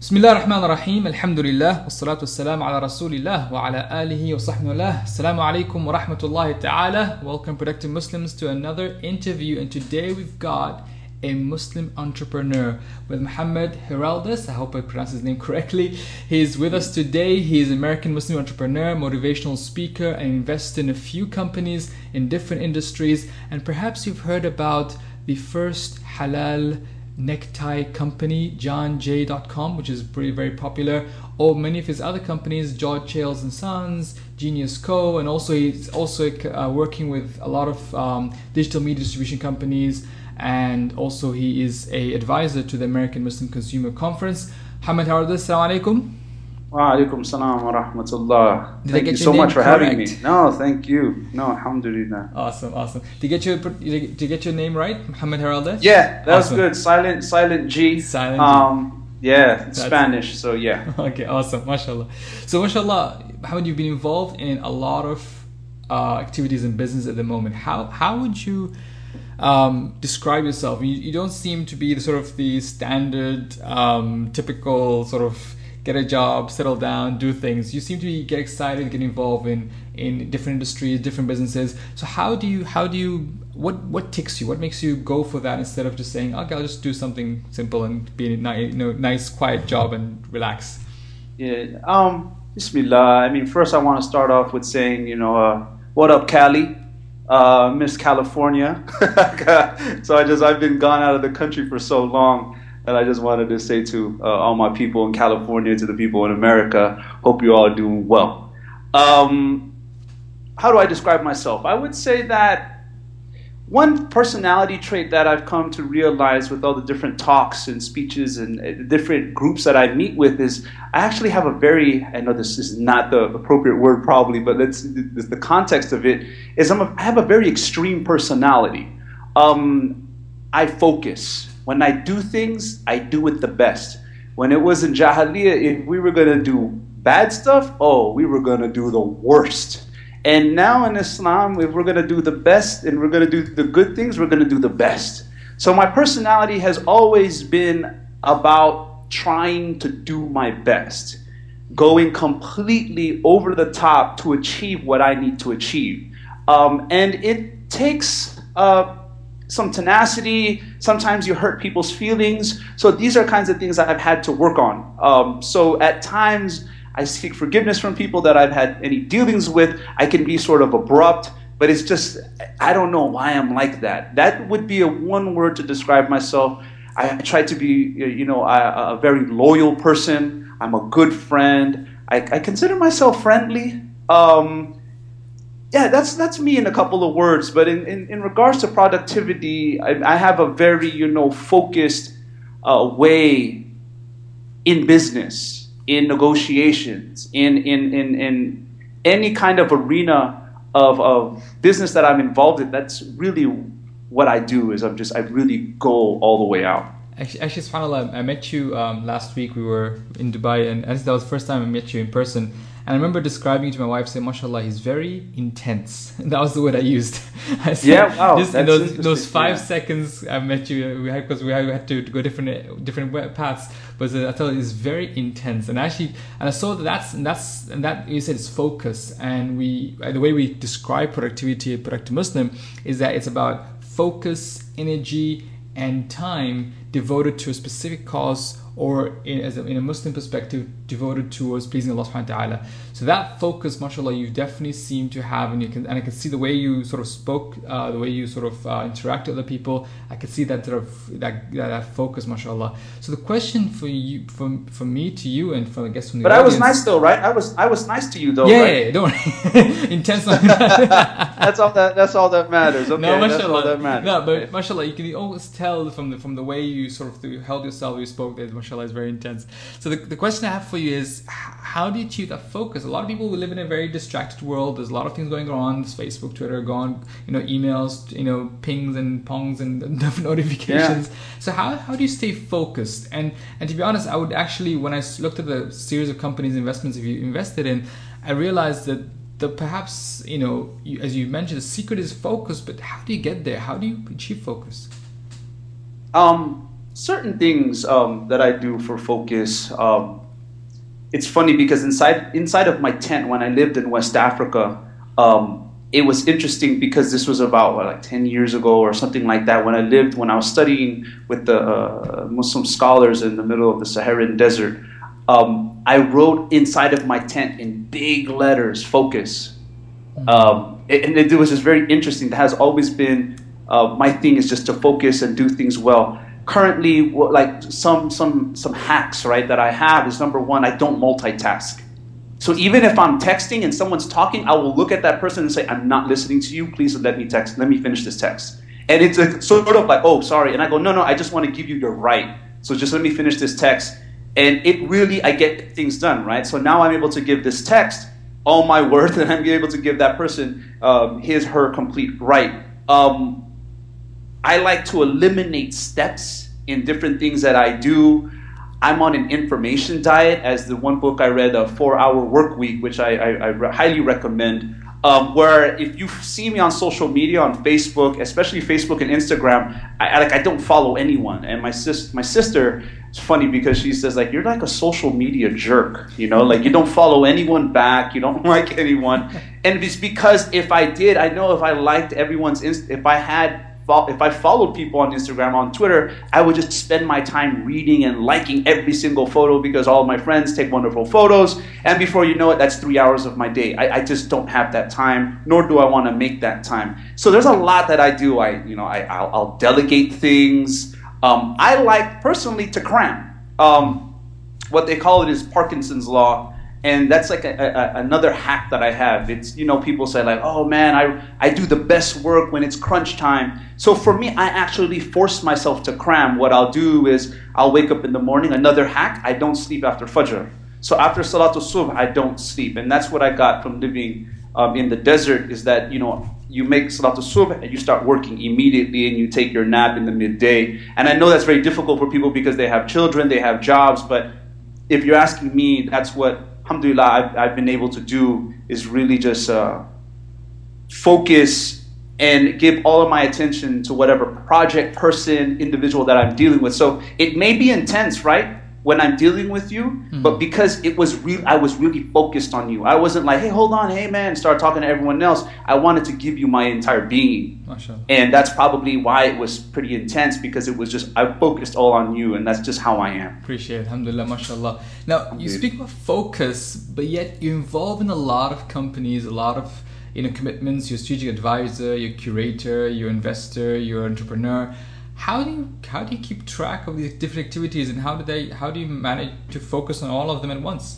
بسم الله الرحمن الرحيم الحمد لله والصلاة والسلام على رسول الله وعلى آله وصحبه الله. Assalamu alaikum wa rahmatullahi ta'ala. Welcome productive Muslims to another interview, and today we've got a Muslim entrepreneur with Muhammad Heraldus. I hope I pronounced his name correctly. He's with us today. He is an American Muslim entrepreneur, motivational speaker, and invests in a few companies in different industries. And perhaps you've heard about the first halal necktie company, johnj.com, which is very popular, or many of his other companies, George Chales and Sons, Genius Co, and also he's also working with a lot of digital media distribution companies, and also he is a advisor to the American Muslim Consumer Conference. Hamad Haradis, assalamu alaikum. Wa alaikum salam wa rahmatullah. Thank you so much for having me. No, thank you. No, alhamdulillah. Awesome. Did you get your name right, Muhammad Heraldus? Yeah, that was good. Silent G. Silent G. Yeah, Spanish. So yeah. Okay, awesome. MashaAllah. So mashallah, Muhammad, you've been involved in a lot of activities in business at the moment. How would you describe yourself? You don't seem to be the standard, typical sort of get a job, settle down, do things. You seem to get excited, get involved in different industries, different businesses. So what ticks you? What makes you go for that instead of just saying, okay, I'll just do something simple and be in a nice, quiet job and relax? Yeah. Bismillah. I mean, first I want to start off with saying, what up, Cali? Miss California. So I've been gone out of the country for so long. And I just wanted to say to all my people in California, to the people in America, hope you're all doing well. How do I describe myself? I would say that one personality trait that I've come to realize with all the different talks and speeches and different groups that I meet with is I actually have I know this is not the appropriate word probably, but the context of it is I have a very extreme personality. I focus. When I do things, I do it the best. When it was in Jahiliyyah, if we were going to do bad stuff, we were going to do the worst. And now in Islam, if we're going to do the best and we're going to do the good things, we're going to do the best. So my personality has always been about trying to do my best, going completely over the top to achieve what I need to achieve. And it takes some tenacity. Sometimes you hurt people's feelings. So these are kinds of things I've had to work on. So at times I seek forgiveness from people that I've had any dealings with. I can be sort of abrupt, but it's just, I don't know why I'm like that. That would be one word to describe myself. I try to be, a very loyal person. I'm a good friend. I consider myself friendly. Yeah, that's me in a couple of words. But in regards to productivity, I have a very focused way in business, in negotiations, in any kind of arena of business that I'm involved in. That's really what I do. Is I really go all the way out. Actually, subhanAllah, I met you last week. We were in Dubai, and I think that was the first time I met you in person. And I remember describing it to my wife, saying, "MashaAllah, he's very intense." That was the word I used. I said, yeah, wow. Just in those 5 seconds I met you, we had to go different paths. But I thought it's very intense, and I saw that you said it's focus, and the way we describe productivity at Productive Muslim is that it's about focus, energy, and time devoted to a specific cause, or in a Muslim perspective, devoted towards pleasing Allah subhanahu wa ta'ala. So that focus, mashallah, you definitely seem to have, and I can see the way you sort of spoke, the way you sort of interact with other people. I could see that sort of that focus, mashallah. So the question for you, from me to you, and from I guess from the But audience, I was nice though, right? I was nice to you though, yeah, right? Yeah, don't worry. Intense. That's all that matters. Okay, no, that's all that matters. No, but mashallah, you can always tell from the way you sort of held yourself, you spoke, that mashallah is very intense. So the question I have for you is, how do you achieve that focus? A lot of people live in a very distracted world. There's a lot of things going on. There's Facebook, Twitter, emails, pings and pongs and different notifications. Yeah. So how do you stay focused? And to be honest, I would actually, when I looked at the series of companies, investments you invested in, I realized that perhaps, as you mentioned, the secret is focus, but how do you get there? How do you achieve focus? certain things that I do for focus. It's funny because inside of my tent when I lived in West Africa, it was interesting because this was about like 10 years ago or something like that when I was studying with the Muslim scholars in the middle of the Saharan desert. I wrote inside of my tent in big letters, focus. And it was just very interesting. That has always been my thing, is just to focus and do things well. Currently, like some hacks, right, that I have is, number one, I don't multitask. So even if I'm texting and someone's talking, I will look at that person and say, I'm not listening to you. Please let me finish this text. And it's sort of like, oh, sorry. And I go, no, I just want to give you your right. So just let me finish this text. And it really, I get things done, right? So now I'm able to give this text all my worth, and I'm able to give that person her complete right. I like to eliminate steps in different things that I do. I'm on an information diet, as the one book I read, A 4-Hour Work Week, which I highly recommend, where if you see me on social media, on Facebook, especially Facebook and Instagram, I don't follow anyone. And my sister, it's funny because she says, like, you're like a social media jerk, like you don't follow anyone back, you don't like anyone. And it's because if I did, I know if I liked everyone's, if I followed people on Instagram, on Twitter, I would just spend my time reading and liking every single photo because all of my friends take wonderful photos. And before you know it, that's 3 hours of my day. I just don't have that time, nor do I want to make that time. So there's a lot that I do. I'll delegate things. I like personally to cram. What they call it is Parkinson's law. And that's like another hack that I have. It's, people say like, oh man, I do the best work when it's crunch time. So for me, I actually force myself to cram. What I'll do is I'll wake up in the morning. Another hack, I don't sleep after Fajr. So after Salatul Subh, I don't sleep. And that's what I got from living in the desert, is that, you make Salatul Subh and you start working immediately, and you take your nap in the midday. And I know that's very difficult for people because they have children, they have jobs. But if you're asking me, that's what, alhamdulillah, I've been able to do, is really just focus and give all of my attention to whatever project, person, individual that I'm dealing with. So it may be intense, right, when I'm dealing with you, but because I was really focused on you. I wasn't like, hey, hold on, hey man, start talking to everyone else. I wanted to give you my entire being. MashaAllah. And that's probably why it was pretty intense, because it was just, I focused all on you, and that's just how I am. Appreciate it. Alhamdulillah, mashallah. Now, you speak about focus, but yet you're involved in a lot of companies, a lot of commitments. You're a strategic advisor, you're a curator, you're an investor, you're an entrepreneur. How do you keep track of these different activities, and how do you manage to focus on all of them at once?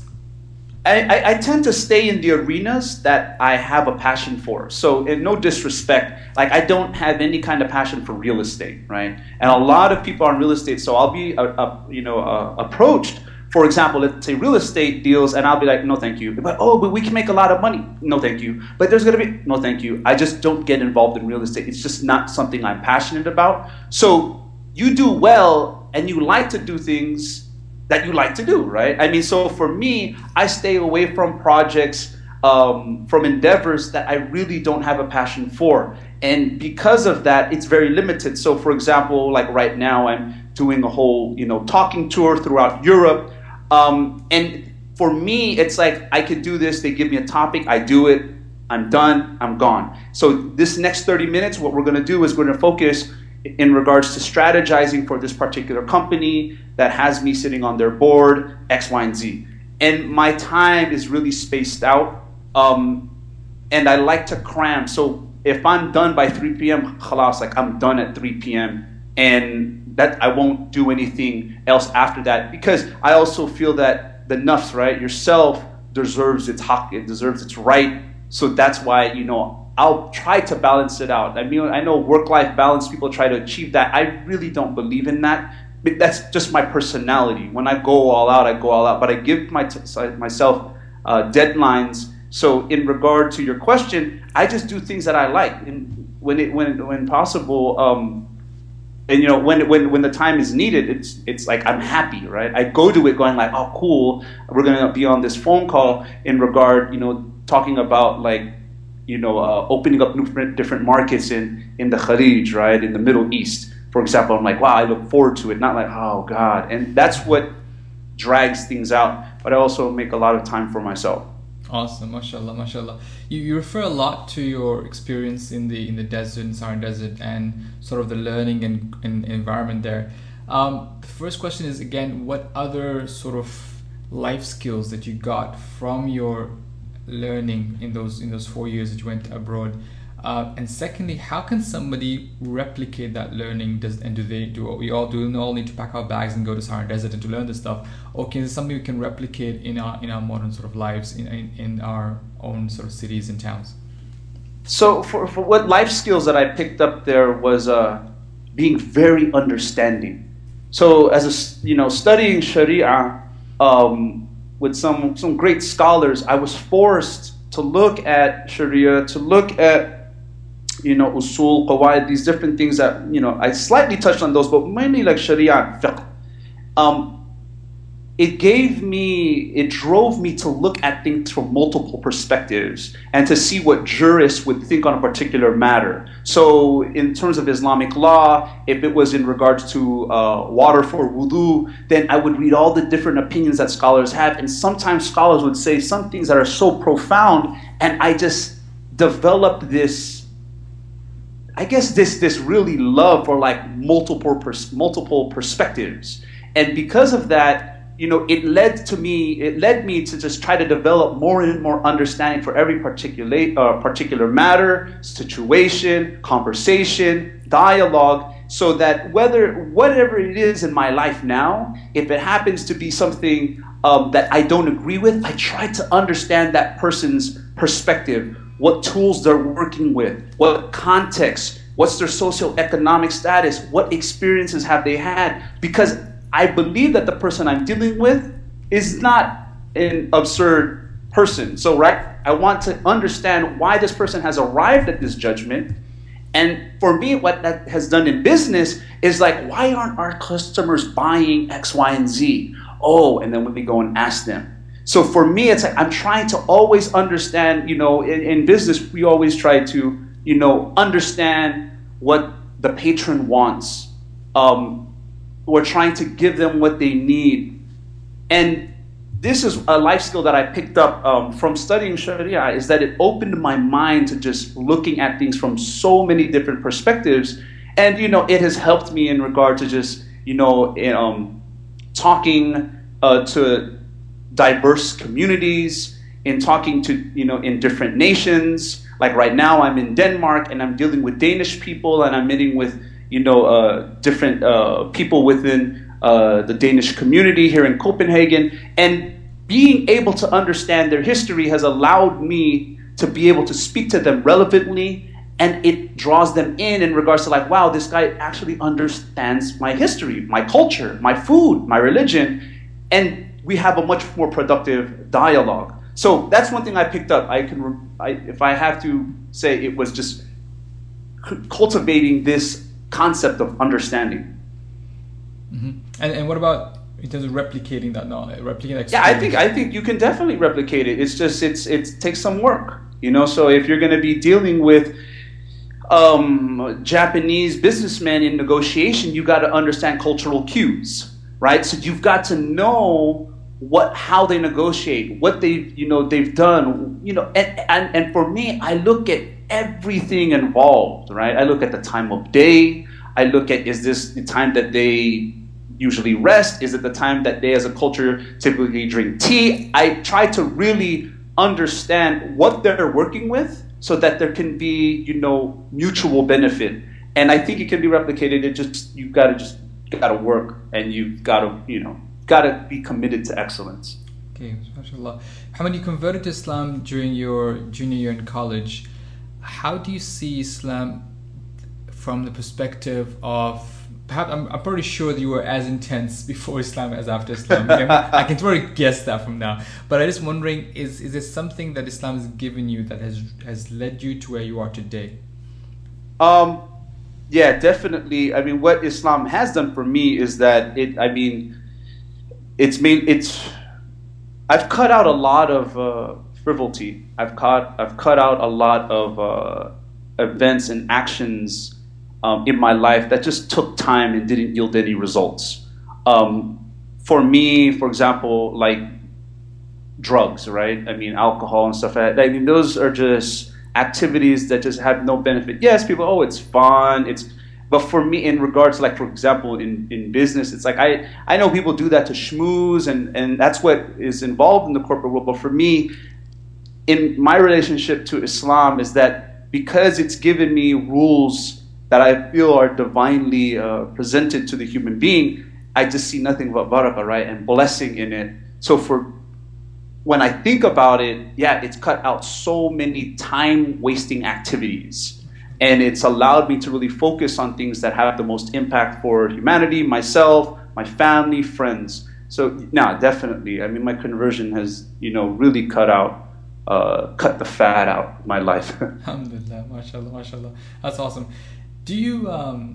I tend to stay in the arenas that I have a passion for. So, in no disrespect, like I don't have any kind of passion for real estate, right? And a lot of people are in real estate, so I'll be approached. For example, let's say real estate deals, and I'll be like, no, thank you. But we can make a lot of money. No, thank you. But there's going to be, no, thank you. I just don't get involved in real estate. It's just not something I'm passionate about. So you do well, and you like to do things that you like to do, right? I mean, so for me, I stay away from projects, from endeavors that I really don't have a passion for. And because of that, it's very limited. So for example, like right now, I'm doing a whole, talking tour throughout Europe. And for me, it's like, I could do this. They give me a topic. I do it. I'm done. I'm gone. So this next 30 minutes, what we're going to do is we're going to focus in regards to strategizing for this particular company that has me sitting on their board, X, Y, and Z. And my time is really spaced out. And I like to cram. So if I'm done by 3 p.m., khalas, like I'm done at 3 p.m. And that I won't do anything else after that, because I also feel that the nafs, right, yourself deserves its haqq, it deserves its right. So that's why, I'll try to balance it out. I mean, I know work-life balance, people try to achieve that. I really don't believe in that. That's just my personality. When I go all out, I go all out. But I give myself deadlines. So in regard to your question, I just do things that I like, and when possible. And when the time is needed, it's like I'm happy, right? I go to it going like, oh cool, we're gonna be on this phone call in regard, talking about like, opening up different markets in the Kharij, right, in the Middle East. for example, I'm like, wow, I look forward to it, not like, oh God. And that's what drags things out. But I also make a lot of time for myself. Awesome, mashallah, mashallah. You refer a lot to your experience in the desert, in Sahara Desert, and sort of the learning and environment there. The first question is, again, what other sort of life skills that you got from your learning in those 4 years that you went abroad? And secondly, how can somebody replicate that learning? Do we all need to pack our bags and go to Sahara Desert and to learn this stuff, or is it something we can replicate in our modern sort of lives in our own sort of cities and towns? So for what life skills that I picked up there was being very understanding. So as studying Sharia with some great scholars, I was forced to look at Sharia, to look at usul, qawaid, these different things that, I slightly touched on those, but mainly like Sharia and fiqh. It drove me to look at things from multiple perspectives and to see what jurists would think on a particular matter. So in terms of Islamic law, if it was in regards to water for wudu, then I would read all the different opinions that scholars have, and sometimes scholars would say some things that are so profound, and I just developed this really love for like multiple perspectives. And because of that, it led me to just try to develop more and more understanding for every particular matter, situation, conversation, dialogue, so that whatever it is in my life now, if it happens to be something that I don't agree with, I try to understand that person's perspective, what tools they're working with, what context, what's their socioeconomic status, what experiences have they had, because I believe that the person I'm dealing with is not an absurd person. So, I want to understand why this person has arrived at this judgment. And for me, what that has done in business is like, why aren't our customers buying X, Y, and Z? Oh, and then we go and ask them. So for me, it's like I'm trying to always understand, in business, we always try to, understand what the patron wants. We're trying to give them what they need. And this is a life skill that I picked up from studying Sharia, is that it opened my mind to just looking at things from so many different perspectives. And, it has helped me in regard to just, talking to diverse communities, in talking to, in different nations. Like right now I'm in Denmark and I'm dealing with Danish people, and I'm meeting with, different people within the Danish community here in Copenhagen. And being able to understand their history has allowed me to be able to speak to them relevantly, and it draws them in regards to like, wow, this guy actually understands my history, my culture, my food, my religion, and we have a much more productive dialogue. So that's one thing I picked up. If I have to say, it was just cultivating this concept of understanding. Mm-hmm. And what about in terms of replicating that knowledge, replicating that experience? Yeah, I think you can definitely replicate it. It's just it takes some work, So if you're going to be dealing with Japanese businessmen in negotiation, you got to understand cultural cues, right? So you've got to know how they negotiate, what they've done, and for me, I look at everything involved, right? I look at the time of day. I look at, is this the time that they usually rest? Is it the time that they as a culture typically drink tea? I try to really understand what they're working with so that there can be, mutual benefit. And I think it can be replicated. You gotta work, and you've gotta be committed to excellence. Okay, mashallah. Hamad, you converted to Islam during your junior year in college. How do you see Islam from the perspective of, perhaps, I'm pretty sure that you were as intense before Islam as after Islam. I can totally guess that from now. But I'm just wondering, is there something that Islam has given you that has led you to where you are today? Yeah, definitely. I mean, what Islam has done for me is that I've cut out a lot of frivolity. I've cut out a lot of events and actions in my life that just took time and didn't yield any results. For me, for example, like drugs, right? I mean, alcohol and stuff. I mean, those are just activities that just have no benefit. Yes, people, oh, it's fun. But for me, in regards, like, for example, in business, it's like I know people do that to schmooze, and that's what is involved in the corporate world. But for me, in my relationship to Islam, is that because it's given me rules that I feel are divinely presented to the human being, I just see nothing but barakah, right, and blessing in it. So when I think about it, yeah, it's cut out so many time-wasting activities. And it's allowed me to really focus on things that have the most impact for humanity, myself, my family, friends. So, no, definitely. I mean, my conversion has, really cut the fat out of my life. Alhamdulillah, mashallah, mashallah. That's awesome. Do you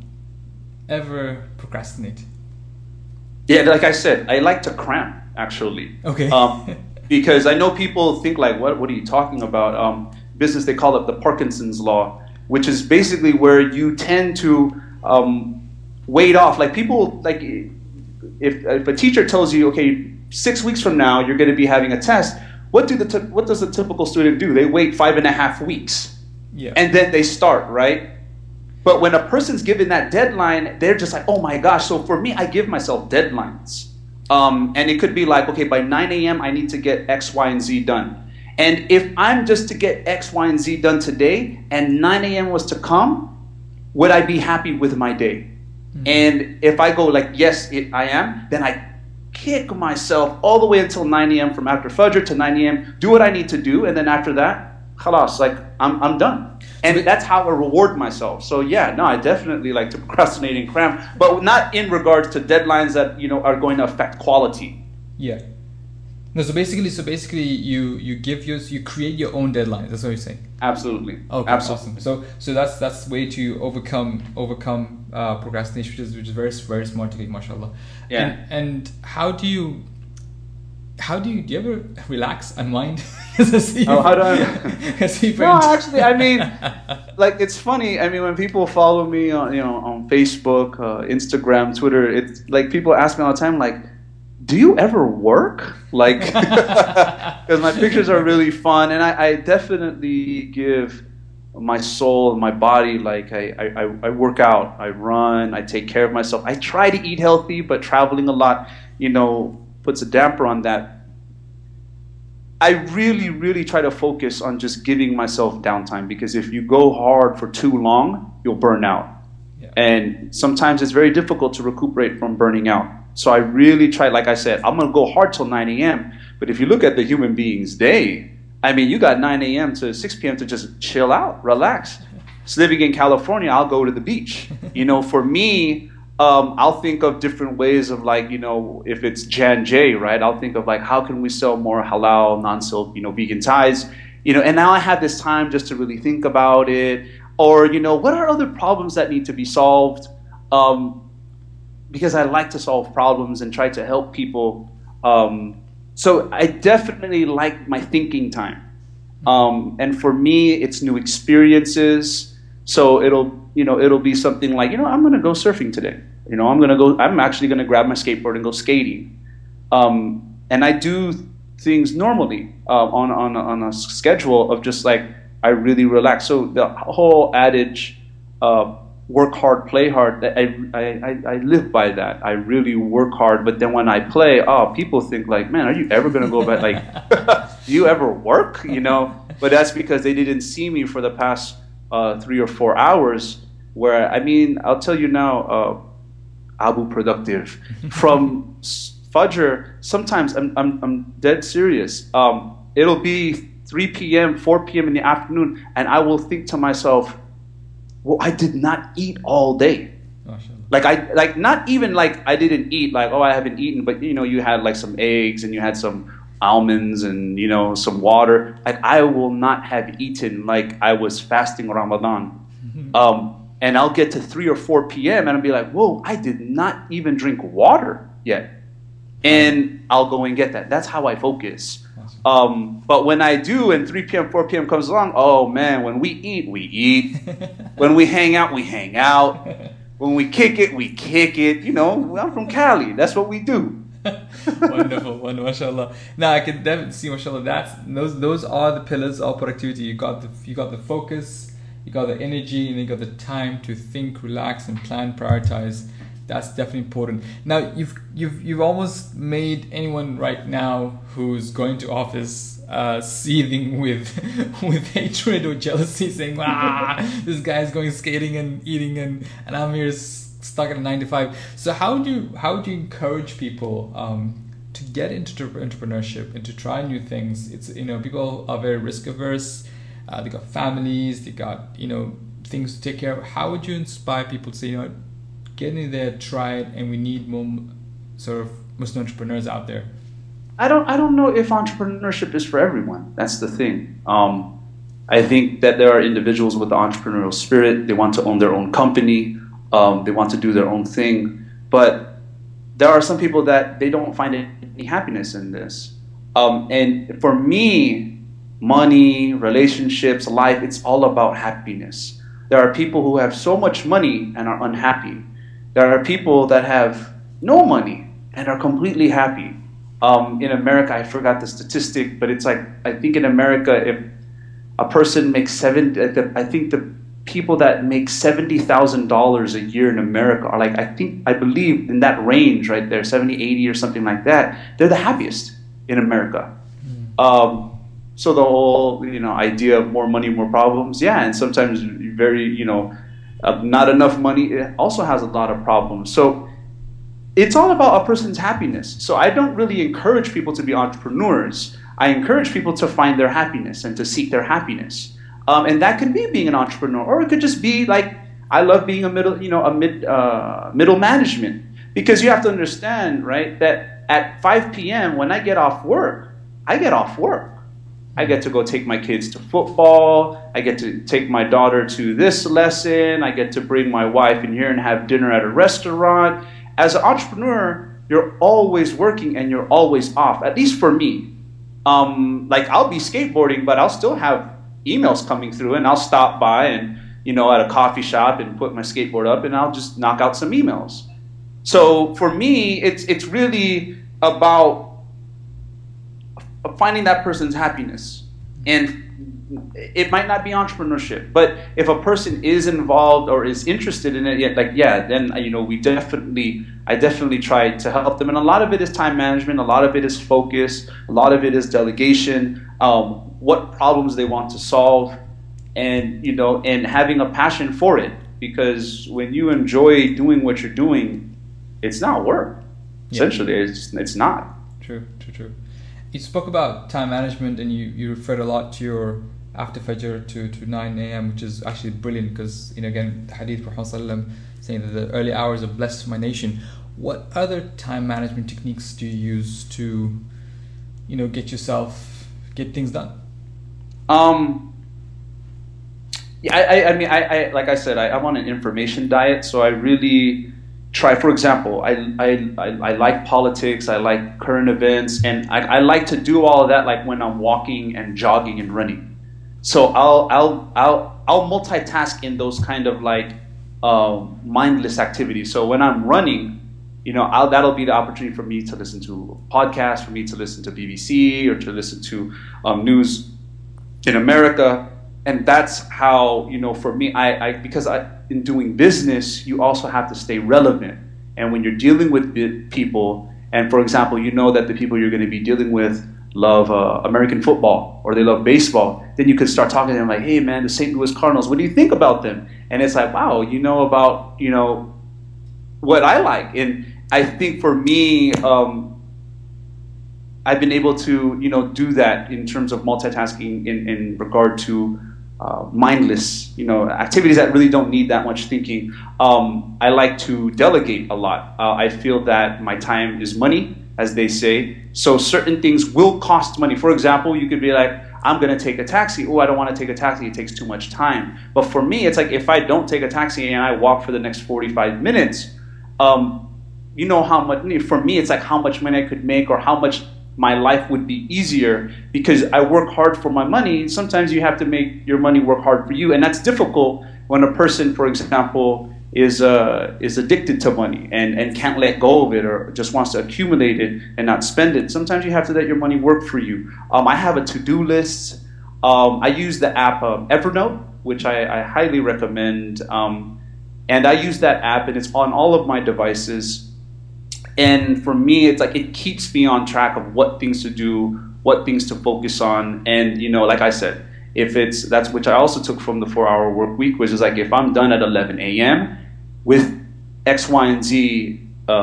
ever procrastinate? Yeah, like I said, I like to cram, actually. Okay. Because I know people think like, what are you talking about? Business, they call it the Parkinson's law, which is basically where you tend to wait off. Like people, like if a teacher tells you, okay, 6 weeks from now you're going to be having a test, what does a typical student do? They wait 5.5 weeks, and then they start, right? But when a person's given that deadline, they're just like, oh my gosh. So for me, I give myself deadlines. And it could be like, okay, by 9 a.m. I need to get X, Y, and Z done. And if I'm just to get X, Y, and Z done today, and 9 a.m. was to come, would I be happy with my day? Mm-hmm. And if I go like, yes, I am, then I kick myself all the way until 9 a.m. from after Fajr to 9 a.m., do what I need to do, and then after that, khalas, like I'm done. And that's how I reward myself. So yeah, no, I definitely like to procrastinate and cram, but not in regards to deadlines that are going to affect quality. Yeah. No, so basically, you create your own deadlines. That's what you're saying. Absolutely. Okay, absolutely. Awesome. So that's the way to overcome procrastination, which is very, very smart technique, mashallah. Yeah. And do you ever relax, unwind? How do I? No, actually, I mean, like, it's funny. I mean, when people follow me on Facebook, Instagram, Twitter, it's like people ask me all the time, like, do you ever work? Like, because my pictures are really fun, and I definitely give my soul and my body, like, I work out, I run, I take care of myself. I try to eat healthy, but traveling a lot, puts a damper on that. I really, really try to focus on just giving myself downtime, because if you go hard for too long, you'll burn out. Yeah. And sometimes it's very difficult to recuperate from burning out. So I really try, like I said, I'm going to go hard till 9 a.m. But if you look at the human being's day, I mean, you got 9 a.m. to 6 p.m. to just chill out, relax. So living in California, I'll go to the beach. For me, I'll think of different ways of, like, if it's Jan J, right? I'll think of, like, how can we sell more halal, non-silk, vegan ties? And now I have this time just to really think about it. Or, what are other problems that need to be solved? Because I like to solve problems and try to help people. So I definitely like my thinking time. And for me, it's new experiences. So it'll be something like, I'm going to go surfing today. I'm actually going to grab my skateboard and go skating. And I do things normally on a schedule of just like, I really relax. So the whole adage, work hard, play hard, I live by that. I really work hard, but then when I play, people think like, man, are you ever going to go back? Like, do you ever work? But that's because they didn't see me for the past 3 or 4 hours, where, I mean, I'll tell you now, Abu productive. From Fajr, sometimes I'm dead serious. It'll be 3 p.m., 4 p.m. in the afternoon, and I will think to myself, well, I did not eat all day. Like not even like I didn't eat, like, I haven't eaten, but you had like some eggs and you had some almonds and some water. Like, I will not have eaten like I was fasting Ramadan. And I'll get to 3 or 4 p.m. and I'll be like, whoa, I did not even drink water yet. and I'll go and get that. That's how I focus. But when I do, and 3 p.m., 4 p.m. comes along, oh man, when we eat, we eat. When we hang out, we hang out. When we kick it, we kick it. You know, I'm from Cali. That's what we do. Wonderful, mashallah. Now I can definitely see, mashallah, those are the pillars of productivity. You got the focus, you got the energy, and you got the time to think, relax, and plan, prioritize. That's definitely important. Now you've almost made anyone right now who's going to office seething with hatred or jealousy, saying, this guy's going skating and eating, and I'm here stuck at a 9 to 5. So how do you encourage people to get into entrepreneurship and to try new things? It's, people are very risk averse. They got families, they got things to take care of. How would you inspire people to say, get in there, try it, and we need more sort of Muslim entrepreneurs out there? I don't know if entrepreneurship is for everyone. That's the thing. I think that there are individuals with the entrepreneurial spirit. They want to own their own company. They want to do their own thing. But there are some people that they don't find any happiness in this. And for me, money, relationships, life, it's all about happiness. There are people who have so much money and are unhappy. There are people that have no money and are completely happy. In America, I forgot the statistic, but it's like, I think in America, if a person makes I think the people that make $70,000 a year in America are like, I believe in that range right there, 70, 80 or something like that. They're the happiest in America. So the whole, idea of more money, more problems. Yeah. And sometimes very, not enough money, it also has a lot of problems. So it's all about a person's happiness. So I don't really encourage people to be entrepreneurs. I encourage people to find their happiness and to seek their happiness. And that could be being an entrepreneur, or it could just be like, I love being a middle management, because you have to understand, right, that at 5 p.m. when I get off work, I get off work. I get to go take my kids to football. I get to take my daughter to this lesson. I get to bring my wife in here and have dinner at a restaurant. As an entrepreneur, you're always working and you're always off, at least for me. Like I'll be skateboarding, but I'll still have emails coming through, and I'll stop by and, at a coffee shop and put my skateboard up, and I'll just knock out some emails. So for me, it's really about finding that person's happiness. And it might not be entrepreneurship, but if a person is involved or is interested in it, then I definitely try to help them. And a lot of it is time management, a lot of it is focus, a lot of it is delegation, what problems they want to solve, and and having a passion for it. Because when you enjoy doing what you're doing, it's not work. Essentially, it's not. True. You spoke about time management, and you referred a lot to your after Fajr to 9 a.m., which is actually brilliant, because again, the hadith Prophet ﷺ saying that the early hours are blessed for my nation. What other time management techniques do you use to get things done? I like I said, I'm on an information diet, so I really try. For example, I like politics, I like current events, and I like to do all of that like when I'm walking and jogging and running. So I'll multitask in those kind of like mindless activities. So when I'm running, that'll be the opportunity for me to listen to a podcast, for me to listen to BBC, or to listen to news in America. And that's how, for me, because in doing business, you also have to stay relevant. And when you're dealing with people, and for example, that the people you're going to be dealing with love American football, or they love baseball, then you could start talking to them like, hey man, the St. Louis Cardinals, what do you think about them? And it's like, wow, about, what I like. And I think for me, I've been able to, do that in terms of multitasking in regard to mindless, activities that really don't need that much thinking. I like to delegate a lot. I feel that my time is money, as they say. So certain things will cost money. For example, you could be like, I'm going to take a taxi. Oh, I don't want to take a taxi. It takes too much time. But for me, it's like if I don't take a taxi and I walk for the next 45 minutes, you know how much, for me, it's like how much money I could make or how much my life would be easier because I work hard for my money. Sometimes you have to make your money work hard for you. And that's difficult when a person, for example, is addicted to money and can't let go of it or just wants to accumulate it and not spend it. Sometimes you have to let your money work for you. I have a to-do list. I use the app Evernote, which I highly recommend. And I use that app, and it's on all of my devices. And for me, it's like it keeps me on track of what things to do, what things to focus on. And, you know, like I said, that's which I also took from the 4-hour work week, which is like if I'm done at 11 a.m. with X, Y, and Z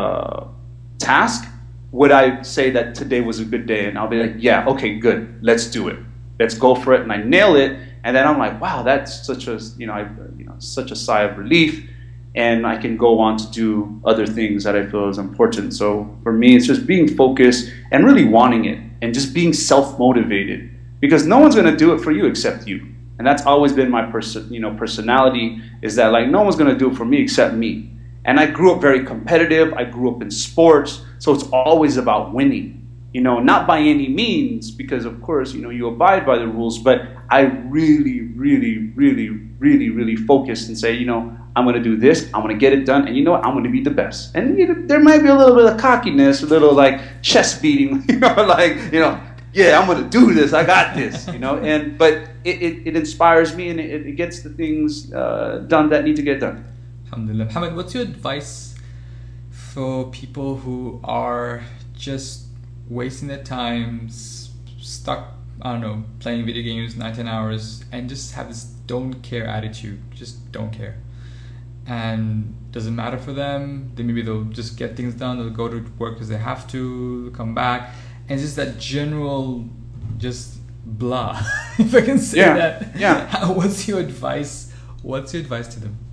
task, would I say that today was a good day? And I'll be like, yeah, okay, good, let's do it. Let's go for it. And I nail it. And then I'm like, wow, that's such a, such a sigh of relief. And I can go on to do other things that I feel is important. So for me, it's just being focused and really wanting it and just being self-motivated because no one's going to do it for you except you. And that's always been my personality is that like no one's going to do it for me except me. And I grew up very competitive. I grew up in sports. So it's always about winning, not by any means because of course, you abide by the rules, but I really, really, really, really, really focused and say, I'm going to do this, I'm going to get it done, and you know what, I'm going to be the best. And there might be a little bit of cockiness, a little like chest beating, yeah, I'm going to do this, I got this, but it inspires me and it gets the things done that need to get done. Alhamdulillah. Mohammed, what's your advice for people who are just wasting their time, stuck, I don't know, playing video games 9-10 hours and just have this don't care attitude, just don't care? And doesn't matter for them. Maybe they'll just get things done. They'll go to work because they have to, come back, and it's just that general, just blah, if I can say that. Yeah. What's your advice? What's your advice to them?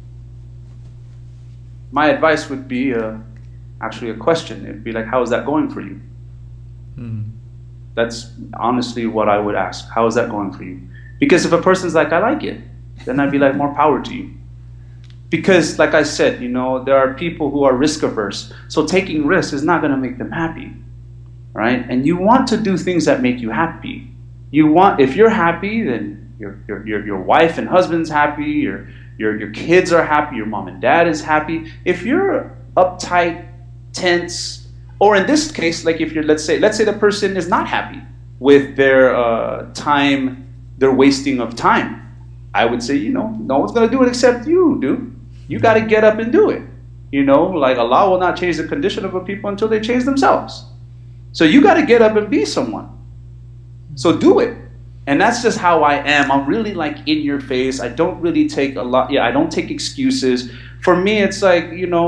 My advice would be actually a question. It'd be like, how is that going for you? That's honestly what I would ask. How is that going for you? Because if a person's like, I like it, then I'd be like, more power to you. Because, like I said, there are people who are risk averse. So taking risks is not going to make them happy, right? And you want to do things that make you happy. If you're happy, then your wife and husband's happy. Your kids are happy. Your mom and dad is happy. If you're uptight, tense, or in this case, like if let's say the person is not happy with their their wasting of time, I would say, no one's going to do it except you, dude. You got to get up and do it. Like Allah will not change the condition of a people until they change themselves. So you got to get up and be someone. So do it. And that's just how I am. I'm really like in your face. I don't really take a lot. Yeah, I don't take excuses. For me, it's like,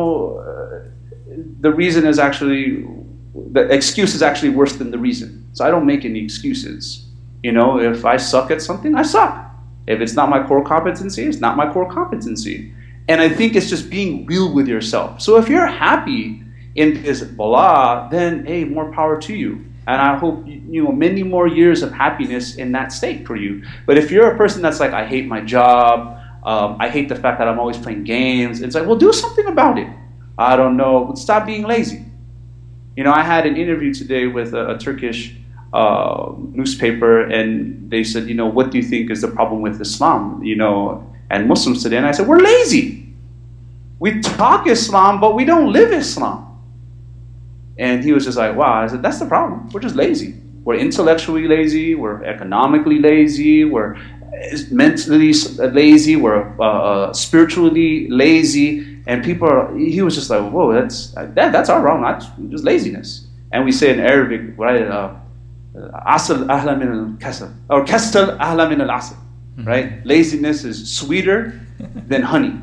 the reason is actually, the excuse is actually worse than the reason. So I don't make any excuses. If I suck at something, I suck. If it's not my core competency, it's not my core competency. And I think it's just being real with yourself. So if you're happy in this bala, then hey, more power to you. And I hope many more years of happiness in that state for you. But if you're a person that's like, I hate my job, I hate the fact that I'm always playing games, it's like, well, do something about it. I don't know, stop being lazy. I had an interview today with a Turkish newspaper, and they said, what do you think is the problem with Islam, and Muslims today? And I said, we're lazy. We talk Islam, but we don't live Islam. And he was just like, wow. I said, that's the problem. We're just lazy. We're intellectually lazy. We're economically lazy. We're mentally lazy. We're spiritually lazy. And he was just like, whoa, that's our problem. That's just laziness. And we say in Arabic, right, asal ahla min al-kasal, or kasal ahla min al-asal, right? Laziness is sweeter than honey.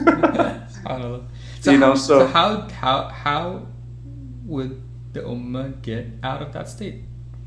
So how would the ummah get out of that state?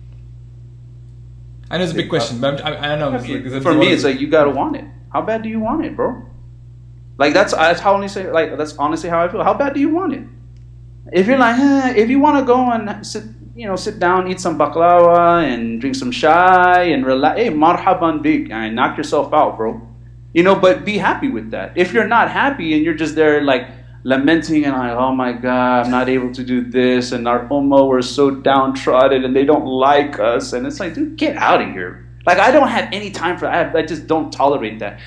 I know it's a big question, but I don't know. For me, it's like, you gotta want it. How bad do you want it, bro? Like that's honestly how I feel. How bad do you want it? If you're like, if you want to go and sit down, eat some baklava and drink some chai and relax, hey, marhaban bik, and knock yourself out, bro. But be happy with that. If you're not happy and you're just there like, lamenting and like, oh my God, I'm not able to do this, and our ummah, we're so downtrodden and they don't like us. And it's like, dude, get out of here. Like, I don't have any time for that. I just don't tolerate that.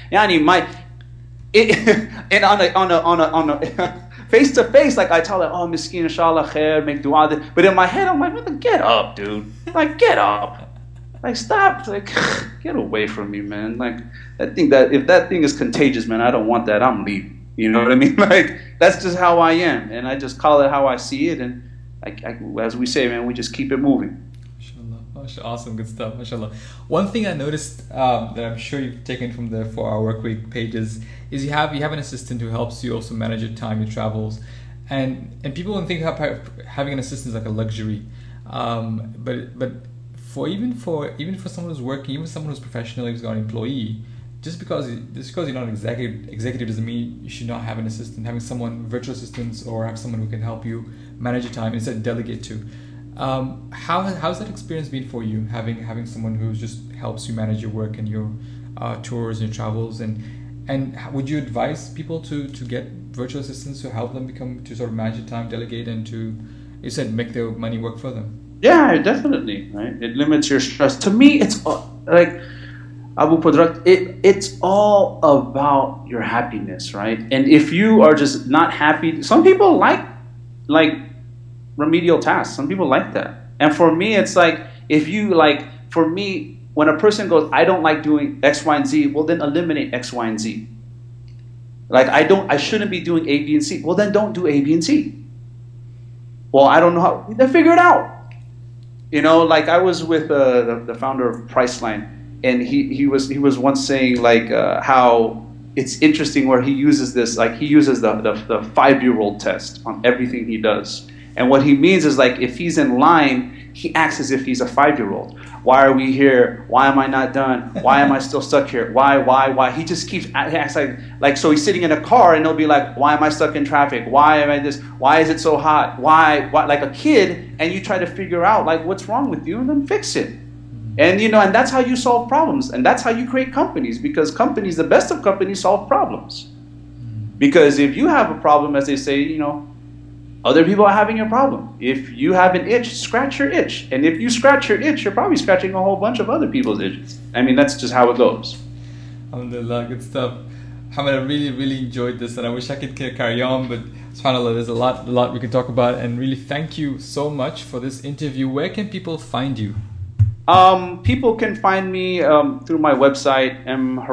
And on a face to face, like I tell her, oh, miskin, inshallah, khair, make dua. But in my head, I'm like, get up, dude. Like, get up. Like, stop. Like, get away from me, man. Like, if that thing is contagious, man, I don't want that. I'm leaving. You know what I mean? Like, that's just how I am. And I just call it how I see it. And as we say, man, we just keep it moving. Awesome, good stuff, mashallah. One thing I noticed that I'm sure you've taken from the 4-Hour Workweek pages is you have an assistant who helps you also manage your time, your travels, and people don't think having an assistant is like a luxury, but even for someone who's working, even someone who's professional, who's got an employee, just because you're not an executive doesn't mean you should not have an assistant. Having someone, virtual assistants, or have someone who can help you manage your time instead of delegate to. How's that experience been for you, having someone who just helps you manage your work and your tours and your travels, and would you advise people to get virtual assistants to help them to sort of manage your time, delegate, and to, you said, make their money work for them? Yeah, definitely, right? It limits your stress. To me, it's like Abu Qudrat, it's all about your happiness, right? And if you are just not happy, some people like remedial tasks. Some people like that. And for me, it's like, for me, when a person goes, I don't like doing X, Y, and Z, well, then eliminate X, Y, and Z. Like, I shouldn't be doing A, B, and C. Well, then don't do A, B, and C. Well, I don't know how, then figure it out. You know, like I was with the founder of Priceline, and he was once saying like how it's interesting where he uses this, like he uses the 5-year-old test on everything he does. And what he means is, like, if he's in line, he acts as if he's a 5-year-old. Why are we here? Why am I not done? Why am I still stuck here? Why? He just keeps, he acts like, so he's sitting in a car and he'll be like, why am I stuck in traffic? Why am I this? Why is it so hot? Why? Like a kid, and you try to figure out, like, what's wrong with you and then fix it. And, you know, and that's how you solve problems. And that's how you create companies, because companies, the best of companies, solve problems. Because if you have a problem, as they say, you know, other people are having a problem. If you have an itch, scratch your itch. And if you scratch your itch, you're probably scratching a whole bunch of other people's itches. I mean, that's just how it goes. Alhamdulillah, good stuff. Hamad, I really, really enjoyed this, and I wish I could carry on, but subhanAllah, there's a lot we can talk about. And really, thank you so much for this interview. Where can people find you? People can find me through my website,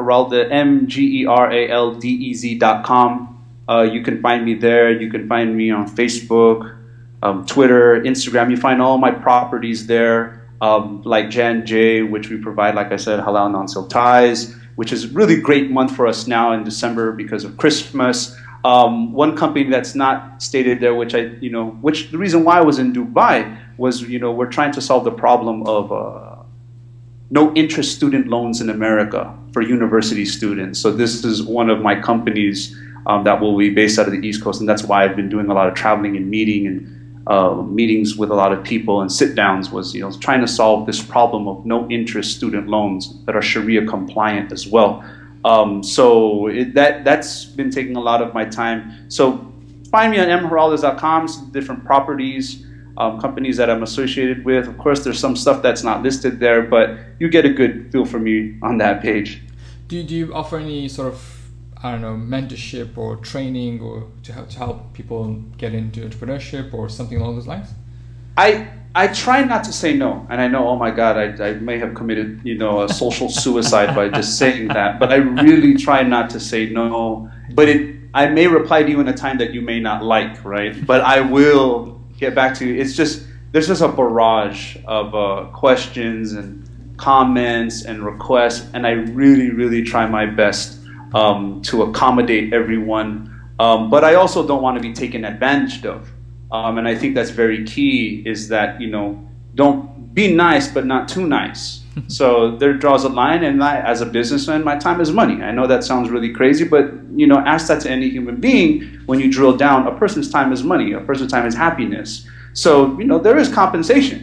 mgeraldez.com. You can find me there. You can find me on Facebook, Twitter, Instagram. You find all my properties there, like Jan J, which we provide, like I said, halal non-silk ties, which is a really great month for us now in December because of Christmas. One company that's not stated there, which the reason why I was in Dubai was, we're trying to solve the problem of no interest student loans in America for university students. So this is one of my companies that will be based out of the East Coast, and that's why I've been doing a lot of traveling and meetings with a lot of people and sit downs, was trying to solve this problem of no interest student loans that are Sharia compliant as well. So that's been taking a lot of my time. So find me on mgeraldez.com, some different properties, companies that I'm associated with. Of course, there's some stuff that's not listed there, but you get a good feel for me on that page. Do you offer any sort of, I don't know, mentorship or training, or to help people get into entrepreneurship or something along those lines? I try not to say no, and I know, oh my God, I may have committed, a social suicide by just saying that, but I really try not to say no. But I may reply to you in a time that you may not like, right? But I will get back to you. It's just, there's just a barrage of questions and comments and requests, and I really, really try my best to accommodate everyone. But I also don't want to be taken advantage of. And I think that's very key, is that, don't be nice, but not too nice. So there draws a line, and as a businessman, my time is money. I know that sounds really crazy, but, ask that to any human being. When you drill down, a person's time is money. A person's time is happiness. So, there is compensation.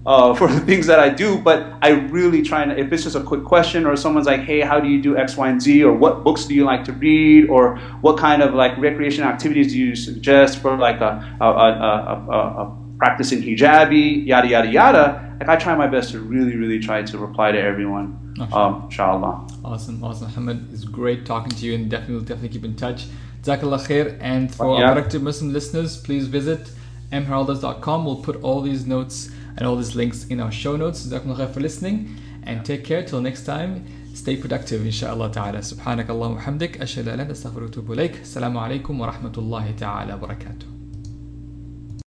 for the things that I do, but I really try and, if it's just a quick question or someone's like, hey, how do you do X, Y, and Z, or what books do you like to read, or what kind of like recreation activities do you suggest for like a practice in hijabi, yada, yada, yada, like I try my best to really try to reply to everyone, inshallah. Awesome, Muhammad. It's great talking to you, and definitely keep in touch. Jazakallah khair. And for our Productive Muslim listeners, please visit mheralders.com. We'll put all these notes and all these links in our show notes. Jazakumullah khair for listening, and take care till next time. Stay productive, inshaAllah ta'ala. Subhanakallahumma wa hamdik. Ashhadu an la ilaha illa anta astaghfiruka wa atubu ilaik. Assalamu alaikum wa rahmatullahi ta'ala wa barakatuh.